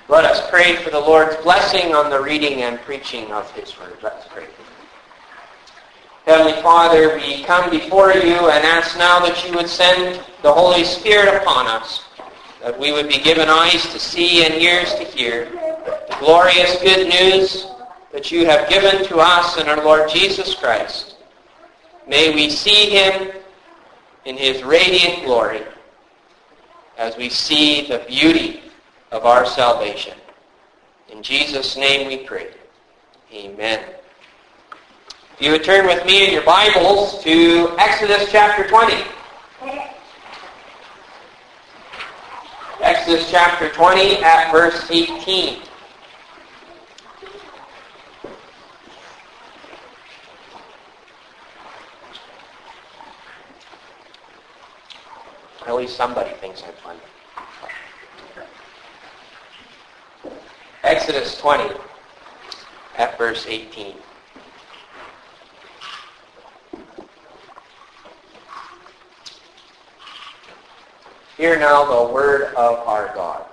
Let us pray for the Lord's blessing on the reading and preaching of His Word. Let's pray. Heavenly Father, we come before you and ask now that you would send the Holy Spirit upon us, that we would be given eyes to see and ears to hear the glorious good news that you have given to us in our Lord Jesus Christ. May we see Him in His radiant glory as we see the beauty of our salvation. In Jesus' name we pray. Amen. If you would turn with me in your Bibles to Exodus chapter 20. Exodus chapter 20 at verse 18. At least somebody thinks I'm funny. Exodus 20 at verse 18. Hear now the word of our God.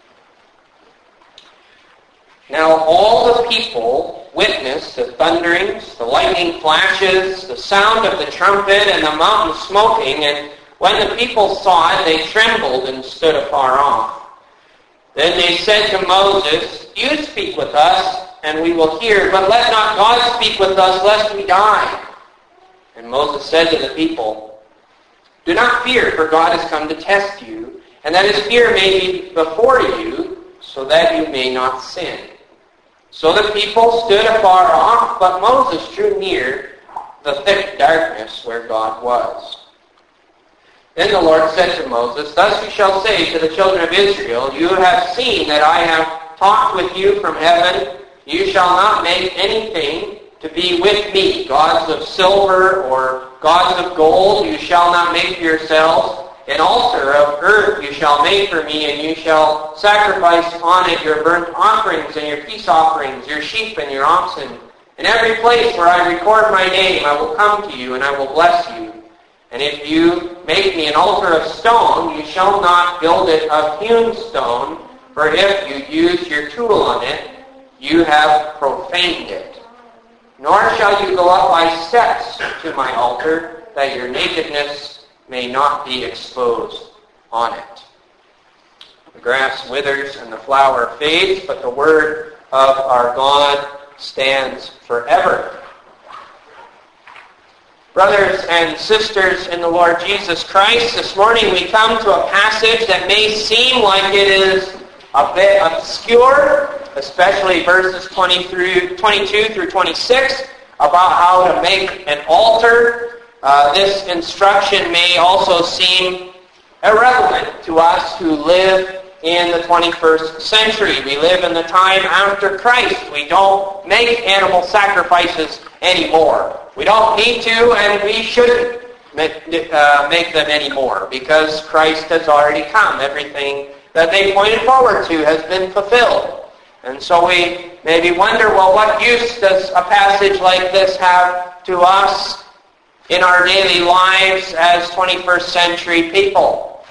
Now all the people witnessed the thunderings, the lightning flashes, the sound of the trumpet, and the mountain smoking, and when the people saw it, they trembled and stood afar off. Then they said to Moses, "You speak with us, and we will hear, but let not God speak with us, lest we die." And Moses said to the people, "Do not fear, for God has come to test you, and that His fear may be before you, so that you may not sin." So the people stood afar off, but Moses drew near the thick darkness where God was. Then the Lord said to Moses, "Thus you shall say to the children of Israel, you have seen that I have talked with you from heaven. You shall not make anything to be with me, gods of silver or gods of gold. You shall not make for yourselves an altar of earth. You shall make for me, and you shall sacrifice on it your burnt offerings and your peace offerings, your sheep and your oxen. In every place where I record my name, I will come to you, and I will bless you. And if you make me an altar of stone, you shall not build it of hewn stone, for if you use your tool on it, you have profaned it. Nor shall you go up by steps to my altar, that your nakedness may not be exposed on it." The grass withers and the flower fades, but the word of our God stands forever. Brothers and sisters in the Lord Jesus Christ, this morning we come to a passage that may seem like it is a bit obscure, especially verses 22 through 26, about how to make an altar. This instruction may also seem irrelevant to us who live in the 21st century. We live in the time after Christ. We don't make animal sacrifices anymore. We don't need to, and we shouldn't make them anymore, because Christ has already come. Everything that they pointed forward to has been fulfilled. And so we maybe wonder, well, what use does a passage like this have to us in our daily lives as 21st century people?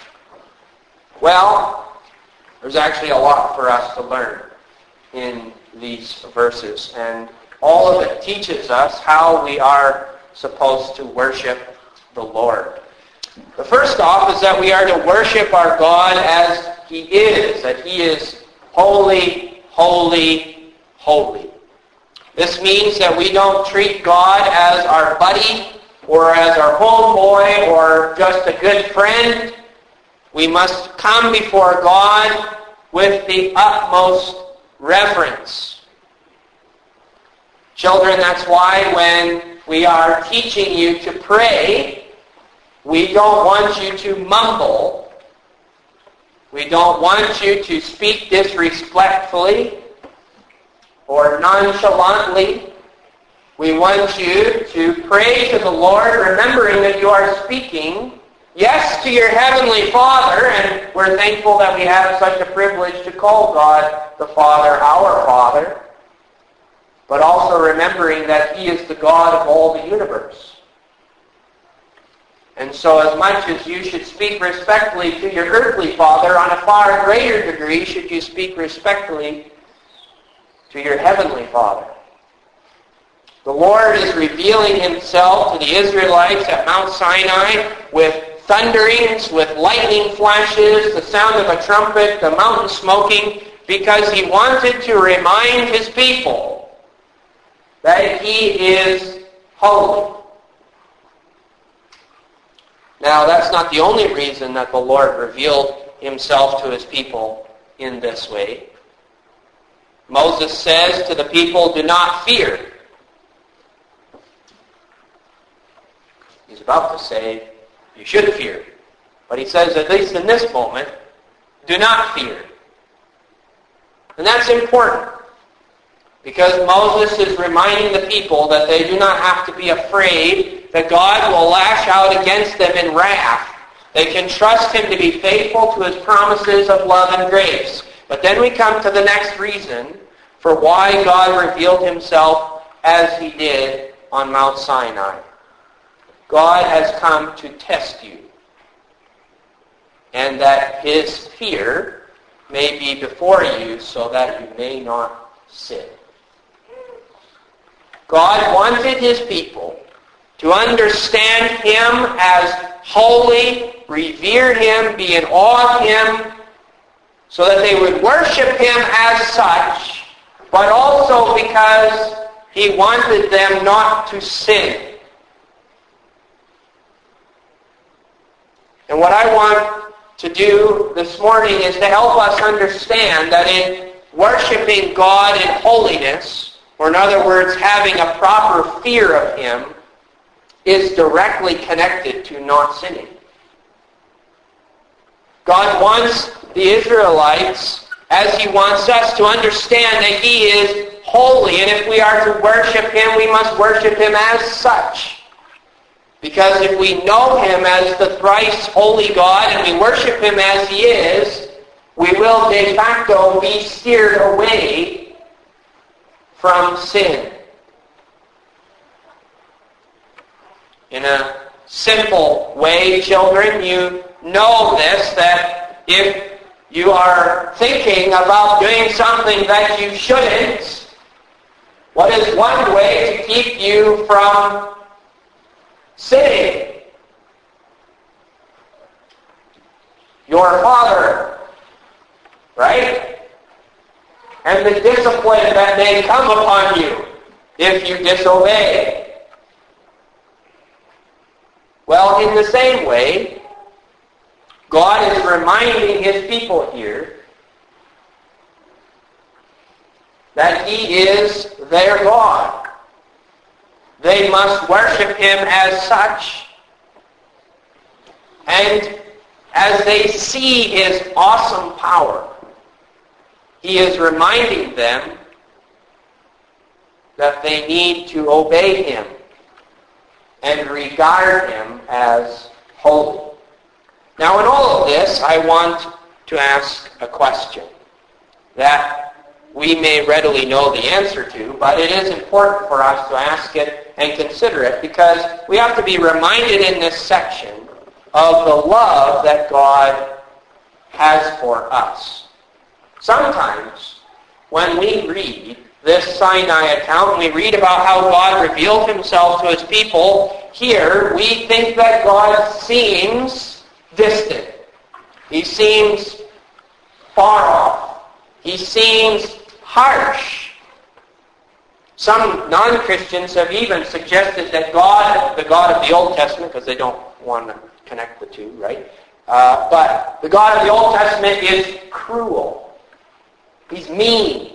Well, there's actually a lot for us to learn in these verses, and all of it teaches us how we are supposed to worship the Lord. The first off is that we are to worship our God as He is, that He is holy, holy, holy. This means that we don't treat God as our buddy or as our homeboy or just a good friend. We must come before God with the utmost reverence. Children, that's why when we are teaching you to pray, we don't want you to mumble. We don't want you to speak disrespectfully or nonchalantly. We want you to pray to the Lord, remembering that you are speaking, yes, to your Heavenly Father, and we're thankful that we have such a privilege to call God the Father our Father, but also remembering that He is the God of all the universe. And so as much as you should speak respectfully to your earthly father, on a far greater degree should you speak respectfully to your heavenly Father. The Lord is revealing himself to the Israelites at Mount Sinai with thunderings, with lightning flashes, the sound of a trumpet, the mountain smoking, because he wanted to remind his people that he is holy. Now, that's not the only reason that the Lord revealed himself to his people in this way. Moses says to the people, "Do not fear." He's about to say, "You should fear." But he says, at least in this moment, "Do not fear." And that's important, because Moses is reminding the people that they do not have to be afraid that God will lash out against them in wrath. They can trust him to be faithful to his promises of love and grace. But then we come to the next reason for why God revealed himself as he did on Mount Sinai. God has come to test you, and that his fear may be before you so that you may not sin. God wanted his people to understand him as holy, revere him, be in awe of him, so that they would worship him as such, but also because he wanted them not to sin. And what I want to do this morning is to help us understand that in worshiping God in holiness, or in other words, having a proper fear of him, is directly connected to not sinning. God wants the Israelites, as he wants us, to understand that he is holy, and if we are to worship him, we must worship him as such. Because if we know him as the thrice holy God, and we worship him as he is, we will de facto be steered away from sin. In a simple way, children, you know this, that if you are thinking about doing something that you shouldn't, what is one way to keep you from sinning? Your father, right? And the discipline that may come upon you if you disobey. Well, in the same way, God is reminding his people here that he is their God. They must worship him as such. And as they see his awesome power, he is reminding them that they need to obey him and regard him as holy. Now, in all of this, I want to ask a question that we may readily know the answer to, but it is important for us to ask it and consider it, because we have to be reminded in this section of the love that God has for us. Sometimes, when we read this Sinai account, we read about how God revealed himself to his people here, we think that God seems distant. He seems far off. He seems harsh. Some non-Christians have even suggested that God, the God of the Old Testament, because they don't want to connect the two, right? But the God of the Old Testament is cruel. He's mean.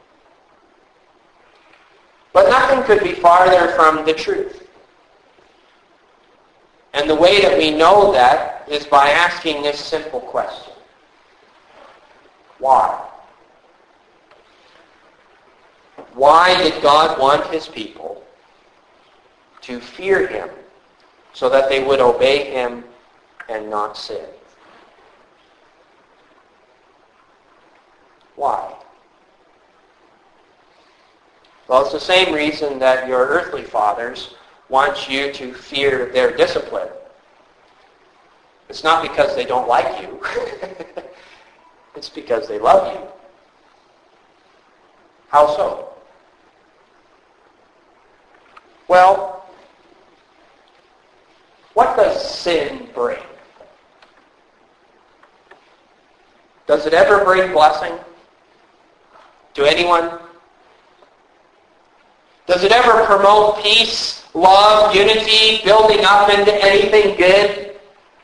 But nothing could be farther from the truth. And the way that we know that is by asking this simple question. Why? Why did God want his people to fear him so that they would obey him and not sin? Why? Well, it's the same reason that your earthly fathers want you to fear their discipline It's not because they don't like you. It's because they love you. How so? Well, what does sin bring? Does it ever bring blessing to anyone? Does it ever promote peace, love, unity, building up into anything good?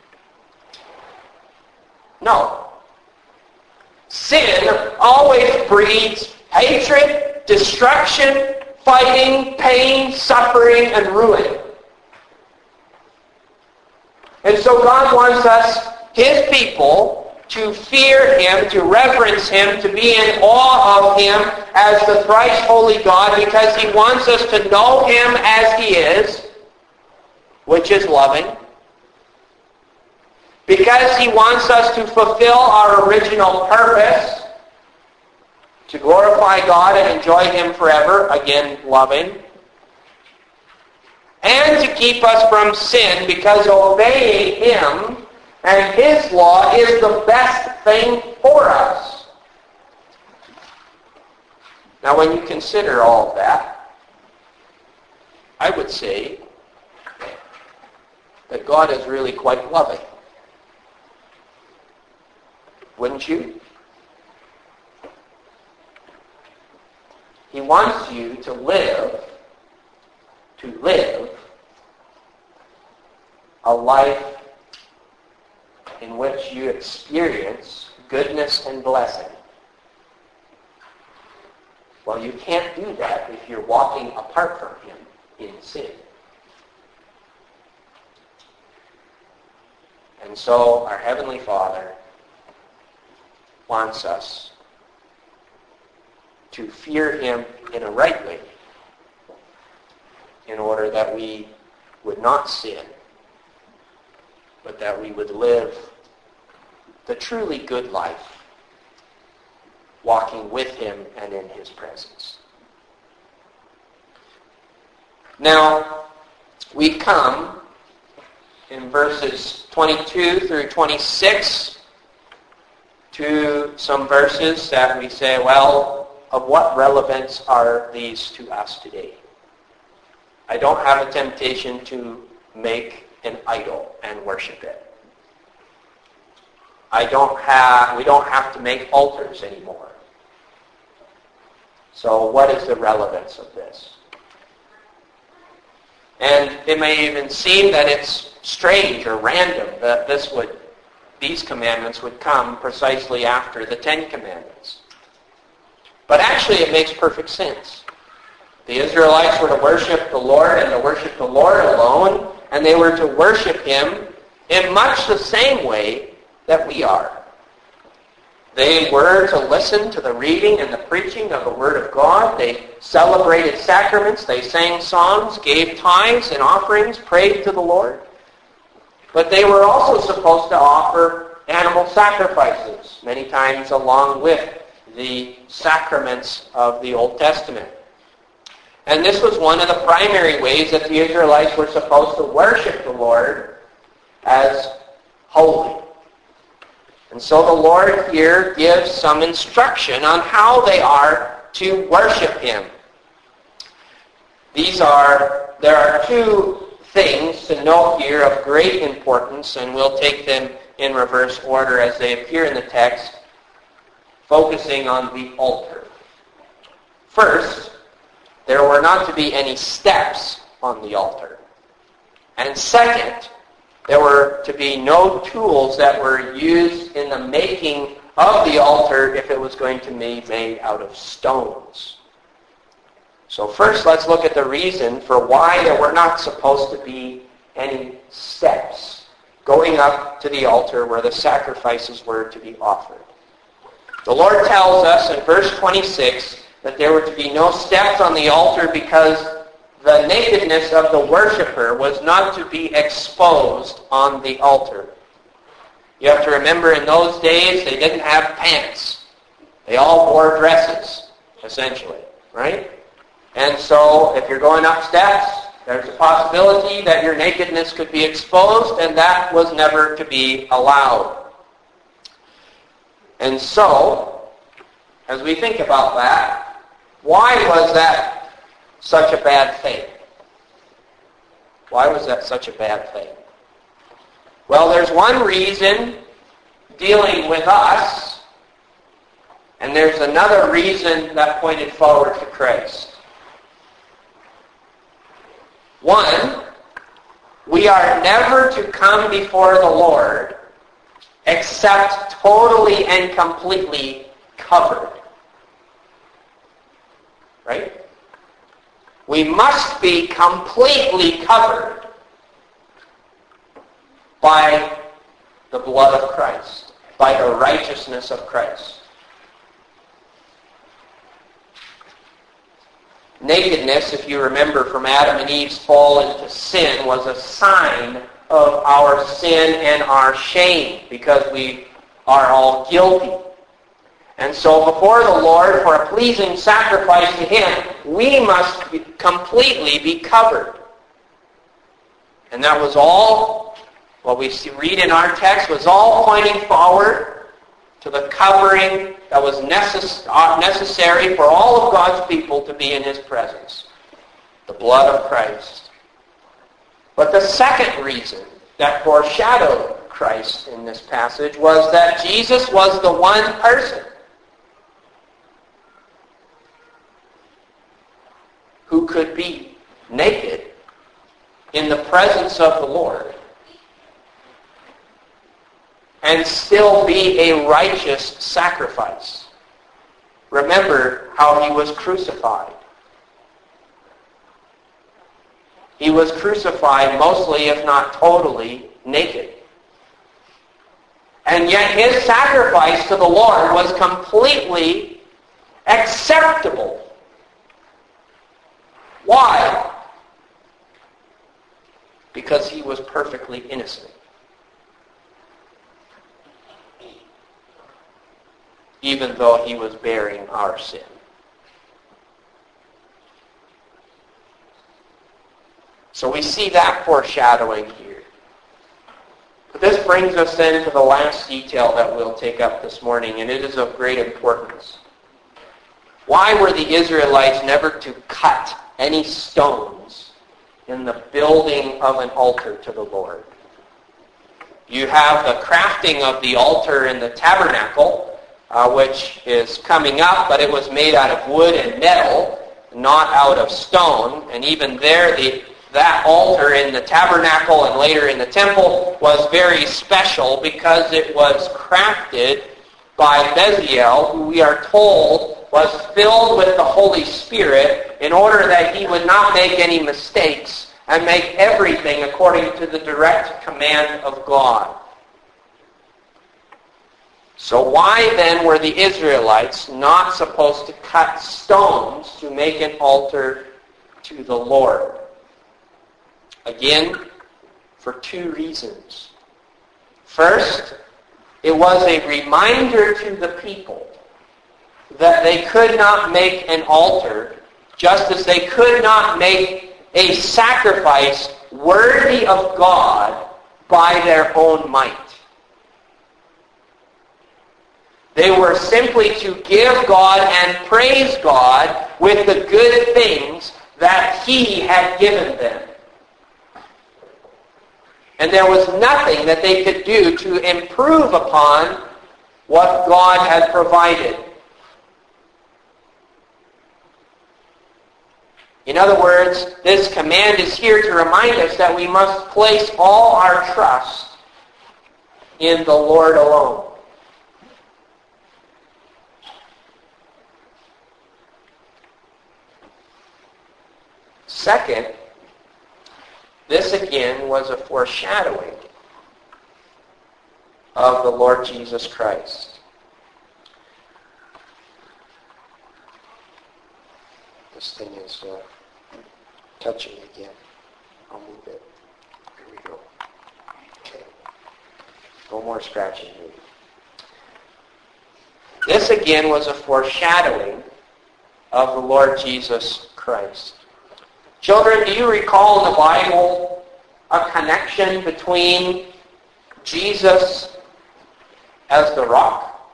No. Sin always breeds hatred, destruction, fighting, pain, suffering, and ruin. And so God wants us, His people, to fear Him, to reverence Him, to be in awe of Him as the thrice holy God, because He wants us to know Him as He is, which is loving. Because He wants us to fulfill our original purpose, to glorify God and enjoy Him forever, again, loving. And to keep us from sin, because obeying Him and His law is the best thing for us. Now, when you consider all of that, I would say that God is really quite loving. Wouldn't you? He wants you to live a life in which you experience goodness and blessing. Well, you can't do that if you're walking apart from Him in sin. And so our Heavenly Father wants us to fear Him in a right way in order that we would not sin, but that we would live the truly good life, walking with Him and in His presence. Now, we come in verses 22 through 26 to some verses that we say, well, of what relevance are these to us today? I don't have a temptation to make an idol and worship it. We don't have to make altars anymore. So what is the relevance of this? And it may even seem that it's strange or random that these commandments would come precisely after the Ten Commandments. But actually it makes perfect sense. The Israelites were to worship the Lord and to worship the Lord alone, and they were to worship Him in much the same way that we are. They were to listen to the reading and the preaching of the Word of God. They celebrated sacraments. They sang songs, gave tithes and offerings, prayed to the Lord. But they were also supposed to offer animal sacrifices, many times along with the sacraments of the Old Testament. And this was one of the primary ways that the Israelites were supposed to worship the Lord as holy. And so the Lord here gives some instruction on how they are to worship Him. There are two things to note here of great importance, and we'll take them in reverse order as they appear in the text, focusing on the altar. First, there were not to be any steps on the altar. And second, there were to be no tools that were used in the making of the altar if it was going to be made out of stones. So first, let's look at the reason for why there were not supposed to be any steps going up to the altar where the sacrifices were to be offered. The Lord tells us in verse 26 that there were to be no steps on the altar because the nakedness of the worshiper was not to be exposed on the altar. You have to remember in those days they didn't have pants. They all wore dresses, essentially, right? And so if you're going up steps, There's a possibility that your nakedness could be exposed, and that was never to be allowed. And so, as we think about that, why was that such a bad thing? Why was that such a bad thing? Well, there's one reason dealing with us, and there's another reason that pointed forward to Christ. One, we are never to come before the Lord except totally and completely covered. Right? We must be completely covered by the blood of Christ, by the righteousness of Christ. Nakedness, if you remember from Adam and Eve's fall into sin, was a sign of our sin and our shame, because we are all guilty. And so before the Lord, for a pleasing sacrifice to Him, we must completely be covered. And that was all, what we read in our text, was all pointing forward to the covering that was necessary for all of God's people to be in His presence. The blood of Christ. But the second reason that foreshadowed Christ in this passage was that Jesus was the one person who could be naked in the presence of the Lord and still be a righteous sacrifice. Remember how He was crucified. He was crucified mostly, if not totally, naked. And yet His sacrifice to the Lord was completely acceptable. Why? Because He was perfectly innocent. Even though He was bearing our sin. So we see that foreshadowing here. But this brings us then to the last detail that we'll take up this morning, and it is of great importance. Why were the Israelites never to cut any stones in the building of an altar to the Lord? You have the crafting of the altar in the tabernacle, which is coming up, but it was made out of wood and metal, not out of stone. And even there, that altar in the tabernacle and later in the temple was very special because it was crafted by Bezalel, who we are told was filled with the Holy Spirit in order that he would not make any mistakes and make everything according to the direct command of God. So why then were the Israelites not supposed to cut stones to make an altar to the Lord? Again, for two reasons. First, it was a reminder to the people that they could not make an altar, just as they could not make a sacrifice worthy of God by their own might. They were simply to give God and praise God with the good things that He had given them. And there was nothing that they could do to improve upon what God had provided. In other words, this command is here to remind us that we must place all our trust in the Lord alone. Second, this again was a foreshadowing of the Lord Jesus Christ. This thing is touching again. I'll move it. Here we go. Okay. No more scratching, maybe. This again was a foreshadowing of the Lord Jesus Christ. Children, do you recall in the Bible a connection between Jesus as the rock?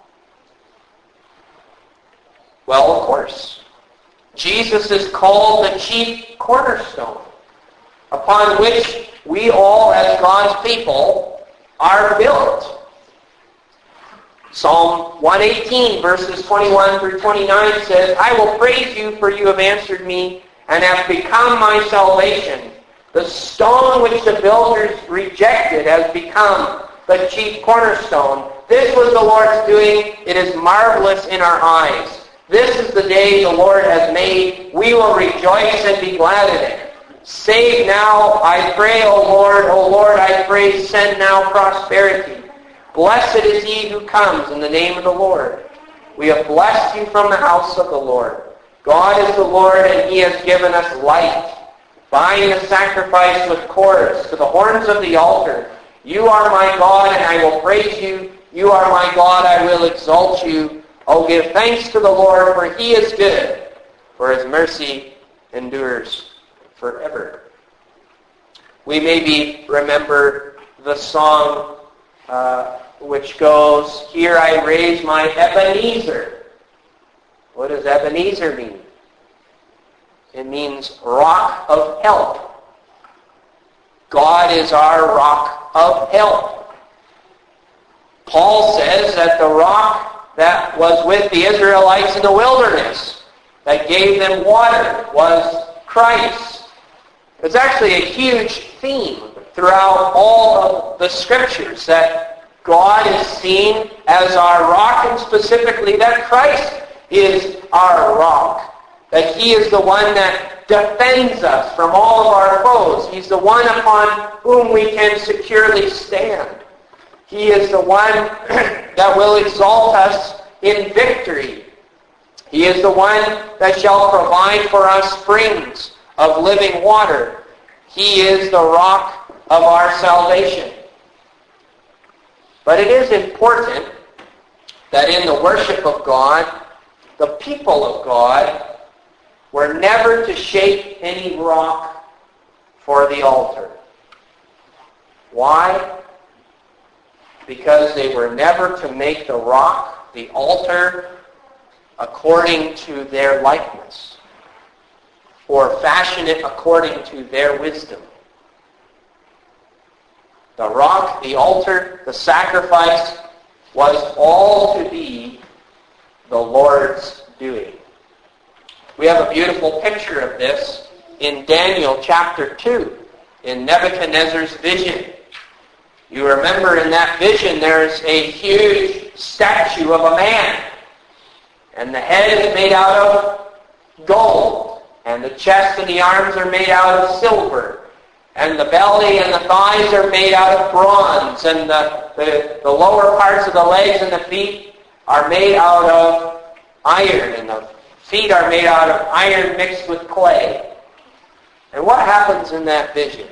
Well, of course. Jesus is called the chief cornerstone, upon which we all, as God's people, are built. Psalm 118, verses 21 through 29 says, I will praise you, for you have answered me and have become my salvation. The stone which the builders rejected has become the chief cornerstone. This was the Lord's doing. It is marvelous in our eyes. This is the day the Lord has made. We will rejoice and be glad in it. Save now, I pray, O Lord, I pray, send now prosperity. Blessed is he who comes in the name of the Lord. We have blessed you from the house of the Lord. God is the Lord, and he has given us light. Bind the sacrifice with cords to the horns of the altar. You are my God, and I will praise you. You are my God, I will exalt you. Oh, give thanks to the Lord, for he is good, for his mercy endures forever. We maybe remember the song which goes, Here I raise my Ebenezer. What does Ebenezer mean? It means rock of help. God is our rock of help. Paul says that the rock that was with the Israelites in the wilderness, that gave them water, was Christ. It's actually a huge theme throughout all of the Scriptures, that God is seen as our rock, and specifically that Christ is our rock. That he is the one that defends us from all of our foes. He's the one upon whom we can securely stand. He is the one that will exalt us in victory. He is the one that shall provide for us springs of living water. He is the rock of our salvation. But it is important that in the worship of God, the people of God were never to shape any rock for the altar. Why? Because they were never to make the rock, the altar, according to their likeness, or fashion it according to their wisdom. The rock, the altar, the sacrifice was all to be the Lord's doing. We have a beautiful picture of this in Daniel chapter 2, in Nebuchadnezzar's vision. You remember in that vision there's a huge statue of a man. And the head is made out of gold. And the chest and the arms are made out of silver. And the belly and the thighs are made out of bronze. And the lower parts of the legs and the feet are made out of iron. And the feet are made out of iron mixed with clay. And what happens in that vision?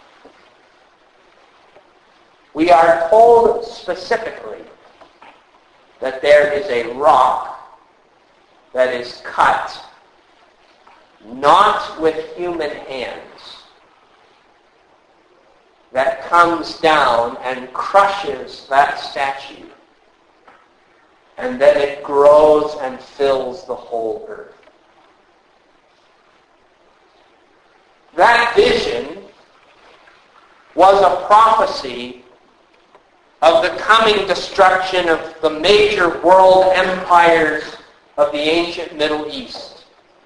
We are told specifically that there is a rock that is cut not with human hands, that comes down and crushes that statue, and then it grows and fills the whole earth. That vision was a prophecy of the coming destruction of the major world empires of the ancient Middle East.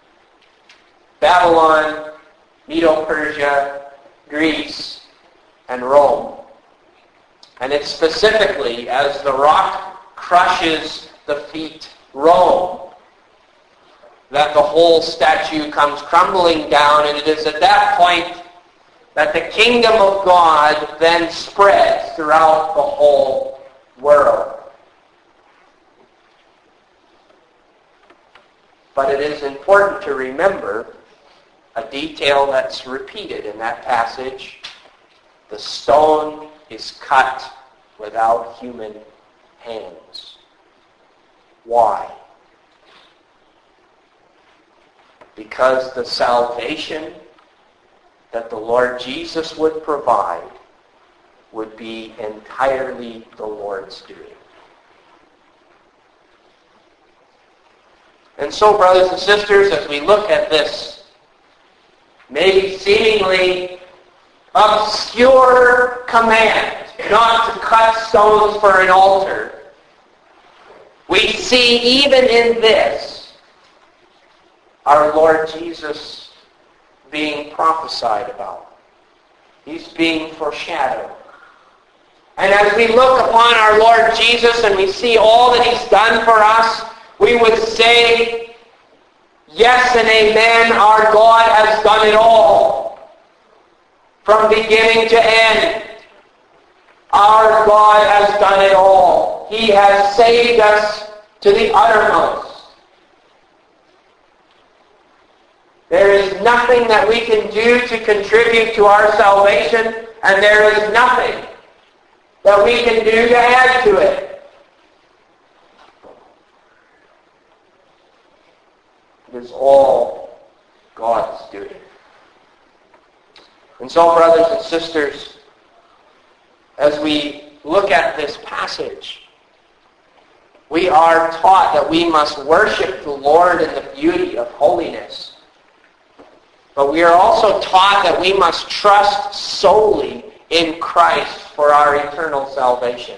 Babylon, Medo-Persia, Greece, and Rome. And it's specifically as the rock crushes the feet, Rome, that the whole statue comes crumbling down, and it is at that point that the kingdom of God then spreads throughout the whole world. But it is important to remember a detail that's repeated in that passage. The stone is cut without human hands. Why? Because the salvation that the Lord Jesus would provide would be entirely the Lord's doing. And so, brothers and sisters, as we look at this maybe seemingly obscure command not to cut stones for an altar, we see even in this our Lord Jesus being prophesied about. He's being foreshadowed. And as we look upon our Lord Jesus and we see all that He's done for us, we would say, yes and amen, our God has done it all. From beginning to end, our God has done it all. He has saved us to the uttermost. There is nothing that we can do to contribute to our salvation, and there is nothing that we can do to add to it. It is all God's doing. And so, brothers and sisters, as we look at this passage, we are taught that we must worship the Lord in the beauty of holiness. But we are also taught that we must trust solely in Christ for our eternal salvation.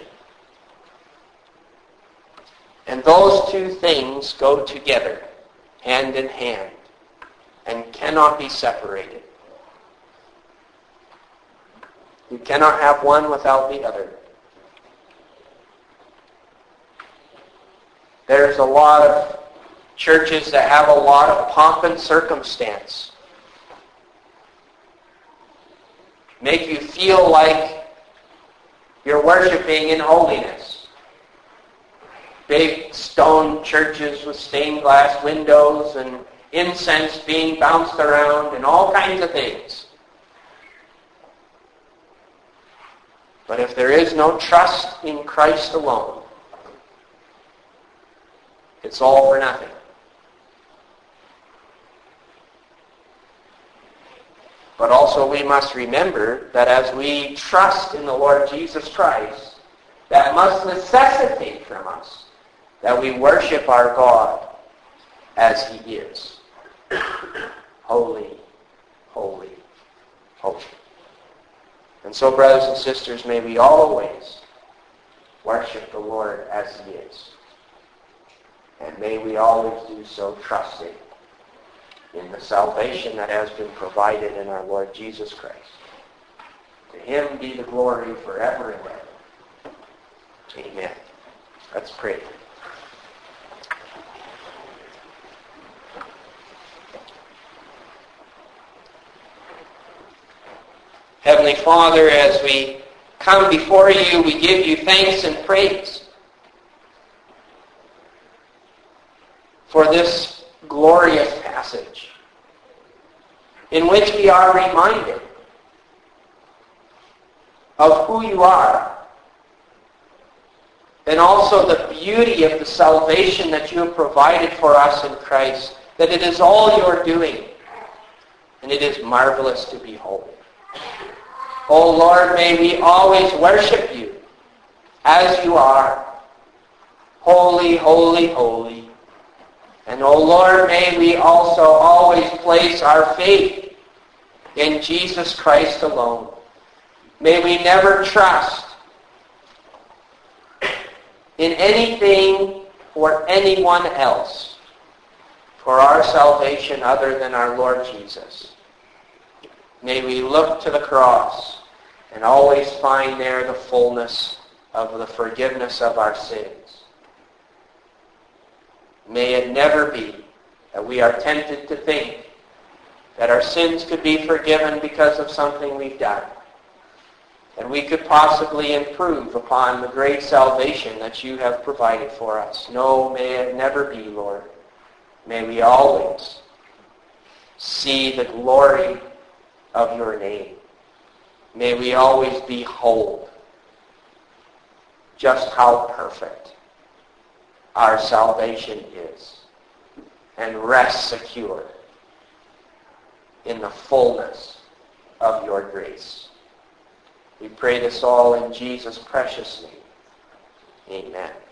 And those two things go together, hand in hand, and cannot be separated. You cannot have one without the other. There's a lot of churches that have a lot of pomp and circumstance. Make you feel like you're worshiping in holiness. Big stone churches with stained glass windows and incense being bounced around and all kinds of things. But if there is no trust in Christ alone, it's all for nothing. But also we must remember that as we trust in the Lord Jesus Christ, that must necessitate from us that we worship our God as He is. Holy, holy, holy. And so, brothers and sisters, may we always worship the Lord as He is. And may we always do so trusting in the salvation that has been provided in our Lord Jesus Christ. To Him be the glory forever and ever. Amen. Let's pray. Heavenly Father, as we come before You, we give You thanks and praise for this glorious passage in which we are reminded of who You are and also the beauty of the salvation that You have provided for us in Christ, that it is all Your doing and it is marvelous to behold. Oh Lord, may we always worship You as You are. Holy, holy, holy. And oh Lord, may we also always place our faith in Jesus Christ alone. May we never trust in anything or anyone else for our salvation other than our Lord Jesus. May we look to the cross and always find there the fullness of the forgiveness of our sins. May it never be that we are tempted to think that our sins could be forgiven because of something we've done, that we could possibly improve upon the great salvation that You have provided for us. No, may it never be, Lord. May we always see the glory of Your name. May we always behold just how perfect our salvation is, and rest secure in the fullness of your grace. We pray this all in Jesus' precious name. Amen.